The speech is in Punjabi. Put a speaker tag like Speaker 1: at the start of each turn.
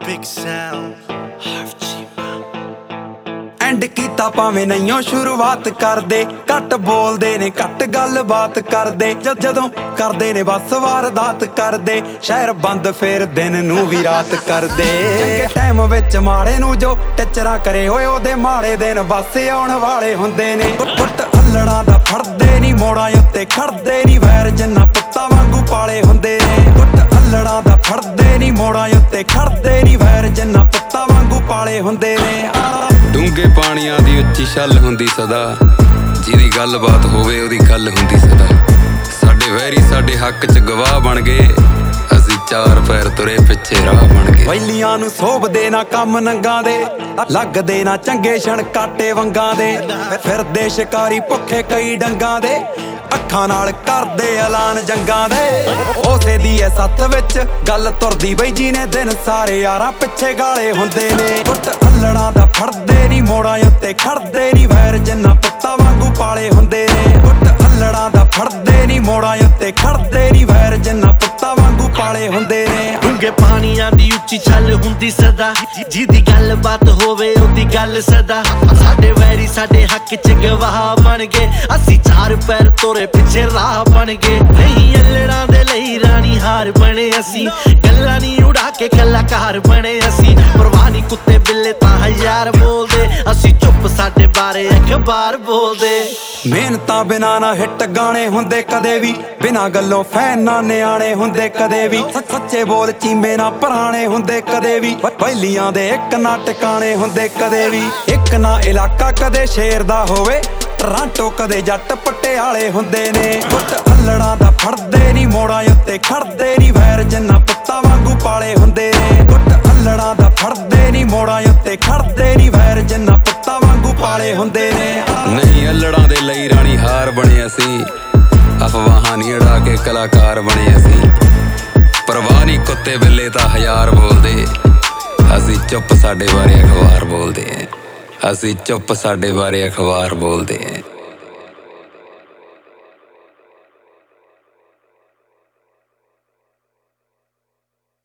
Speaker 1: Big sound.
Speaker 2: ਐਂਡ ਕੀਤਾ ਭਾਵੇਂ ਨਹੀਂਓ ਸ਼ੁਰੂਆਤ ਕਰਦੇ, ਘੱਟ ਬੋਲਦੇ ਨੇ ਘੱਟ ਗੱਲਬਾਤ ਕਰਦੇ, ਜਦੋਂ ਕਰਦੇ ਨੇ ਬਸ ਵਾਰਦਾਤ ਕਰਦੇ, ਸ਼ਹਿਰ ਬੰਦ ਫੇਰ ਦਿਨ ਨੂੰ ਵੀ ਰਾਤ ਕਰਦੇ। ਚੰਗੇ ਟਾਈਮ ਵਿੱਚ ਮਾੜੇ ਨੂੰ ਜੋ ਟੱਚਰਾ ਕਰੇ ਹੋਏ ਉਹਦੇ ਮਾੜੇ ਦਿਨ ਬਸ ਆਉਣ ਵਾਲੇ ਹੁੰਦੇ ਨੇ। ਪੁੱਟ ਅੱਲੜਾਂ ਦਾ ਫੜਦੇ ਨੀ ਮੋੜਾਂ ਉੱਤੇ ਖੜਦੇ ਨੀ, ਵੈਰ ਜਿੰਨਾ ਪੁੱਤਾਂ ਵਾਂਗੂ ਪਾਲੇ ਹੁੰਦੇ ਨੇ। ਪੁੱਟ ਅੱਲੜਾਂ ਦਾ ਫੜਦੇ ਨੀ ਮੋੜਾਂ ਉੱਤੇ ਖੜਦੇ ਨੀ, ਵੈਰ ਜਿੰਨਾ ਪੁੱਤਾਂ ਵਾਂਗੂ ਪਾਲੇ ਹੁੰਦੇ ਨੇ।
Speaker 3: ਡੂੰਘੇ ਪਾਣੀਆਂ ਦੀ ਉੱਚੀ ਛੱਲ ਹੁੰਦੀ ਸਦਾ, ਜਿਹਦੀ ਗੱਲਬਾਤ ਹੋਵੇ ਉਹਦੀ ਗੱਲ ਹੁੰਦੀ ਸਦਾ। ਸਾਡੇ ਵੈਰੀ ਸਾਡੇ ਹੱਕ 'ਚ ਗਵਾਹ ਬਣ ਗਏ, ਅਸੀਂ ਚਾਰ ਪੈਰ ਤੁਰੇ ਪਿੱਛੇ ਰਾਹ ਬਣ ਗਏ।
Speaker 2: ਵੈਲੀਆਂ ਨੂੰ ਸੋਭਦੇ ਨਾ ਕੰਮ ਨੰਗਾਂ ਦੇ, ਲੱਗਦੇ ਨਾ ਚੰਗੇ ਛਣ ਕਾਟੇ ਵੰਗਾਂ ਦੇ, ਫਿਰਦੇ ਸ਼ਿਕਾਰੀ ਭੁੱਖੇ ਕਈ ਡੰਗਾਂ ਦੇ, ਅੱਖਾਂ ਨਾਲ ਕਰਦੇ ਐਲਾਨ ਜੰਗਾਂ ਦੇ। ਉਸੇ ਦੀ ਐ ਸੱਥ ਵਿੱਚ ਗੱਲ ਤੁਰਦੀ ਬਈ ਜਿਹਨੇ ਦਿਨ ਸਾਰੇ ਯਾਰਾਂ ਪਿੱਛੇ ਗਾਲੇ ਹੁੰਦੇ ਨੇ। ਪੁੱਟ ਅੱਲੜਾਂ ਦਾ ਫੜਦੇ ਨੀ ਮੋੜਾਂ ਉੱਤੇ ਖੜਦੇ ਨੀ, ਵੈਰ ਜਿੰਨਾ ਪੁੱਤਾਂ ਵਾਂਗੂ ਪਾਲੇ ਹੁੰਦੇ ਨੇ। ਪੁੱਟ ਅੱਲੜਾਂ ਦਾ ਫੜਦੇ ਨੀ ਮੋੜਾਂ ਉੱਤੇ ਖੜਦੇ ਨੀ, ਵੈਰ ਜਿੰਨਾ ਪੁੱਤਾਂ ਵਾਂਗੂ ਪਾਲੇ ਹੁੰਦੇ ਨੇ।
Speaker 1: ਡੂੰਘੇ ਪਾਣੀਆਂ ਦੀ ਉੱਚੀ ਛੱਲ ਹੁੰਦੀ ਸਦਾ, ਜਿਹਦੀ ਗੱਲਬਾਤ ਹੋਵੇ ਉਹਦੀ ਗੱਲ ਸਦਾ। ਸਾਡੇ ਵੈਰੀ ਸਾਡੇ ਹੱਕ 'ਚ ਗਵਾਹ ਬਣ ਗਏ, ਅਸੀਂ ਚਾਰ ਪੈਰ ਤੋਰੇ ਪਿੱਛੇ ਰਾਹ ਬਣ ਗਏ। ਨਹੀਂ ਅੱਲੜਾਂ ਦੇ ਲਈ ਰਾਣੀ ਹਾਰ ਬਣੇ ਅਸੀਂ, ਗੱਲਾਂ ਨਹੀਂ ਉਡਾ ਕੇ ਕਲਾਕਾਰ ਬਣੇ ਅਸੀਂ। ਪਰਵਾਹ ਨਹੀਂ ਕੁੱਤੇ ਬਿੱਲੇ ਤਾਂ ਹਜ਼ਾਰ ਬੋਲਦੇ, ਅਸੀਂ ਚੁੱਪ ਸਾਡੇ ਬਾਰੇ ਅਖਬਾਰ ਬੋਲਦੇ।
Speaker 2: ਮਿਹਨਤਾਂ ਬਿਨਾਂ ਨਾ ਹਿੱਟ ਗਾਣੇ ਹੁੰਦੇ ਕਦੇ ਵੀ, ਬਿਨਾਂ ਗੱਲੋਂ ਫੈਨ ਨਾ ਨਿਆਣੇ ਹੁੰਦੇ ਕਦੇ ਵੀ। ਸੱਚੇ ਬੋਲ ਚੀਮੇ ਨਾ ਪੁਰਾਣੇ ਹੁੰਦੇ ਕਦੇ ਵੀ, ਵੈਲੀਆਂ ਦੇ ਇੱਕ ਨਾ ਟਿਕਾਣੇ ਹੁੰਦੇ ਕਦੇ ਵੀ। ਇੱਕ ਨਾ ਇਲਾਕਾ ਕਦੇ ਸ਼ੇਰ ਦਾ ਹੋਵੇ, ਟਰਾਂਟੋ ਕਦੇ ਜੱਟ ਪਟਿਆਲੇ ਹੁੰਦੇ ਨੇ। ਪੁੱਟ ਅੱਲੜਾਂ ਦਾ ਫੜਦੇ ਨੀ ਮੋੜਾਂ ਉੱਤੇ ਖੜਦੇ ਨੀ, ਵੈਰ ਜਿੰਨਾ ਪੁੱਤਾਂ ਵਾਂਗੂ ਪਾਲੇ ਹੁੰਦੇ ਨੇ। ਪੁੱਟ ਅੱਲੜਾਂ ਦਾ ਫੜਦੇ ਨੀ ਮੋੜਾਂ ਉੱਤੇ ਖੜਦੇ ਨੀ, ਵੈਰ ਜਿੰਨਾ ਪੁੱਤਾਂ ਵਾਂਗੂ ਪਾਲੇ ਹੁੰਦੇ ਨੇ।
Speaker 3: ਨਹੀਂ ਅੱਲੜਾਂ ਦੇ ਲਈ ਰਾਣੀ ਹਾਰ ਬਣੇ ਅਸੀਂ, ਅਫਵਾਹਾਂ ਨਹੀਂ ਉਡਾ ਕੇ ਕਲਾਕਾਰ ਬਣੇ ਅਸੀਂ। ਪਰਵਾਹ ਨਹੀਂ ਕੁੱਤੇ ਬਿੱਲੇ ਤਾਂ ਹਜ਼ਾਰ ਬੋਲਦੇ, ਅਸੀਂ ਚੁੱਪ ਸਾਡੇ ਬਾਰੇ ਅਖਬਾਰ ਬੋਲਦੇ। ਅਸੀਂ ਚੁੱਪ ਸਾਡੇ ਬਾਰੇ ਅਖਬਾਰ ਬੋਲਦੇ।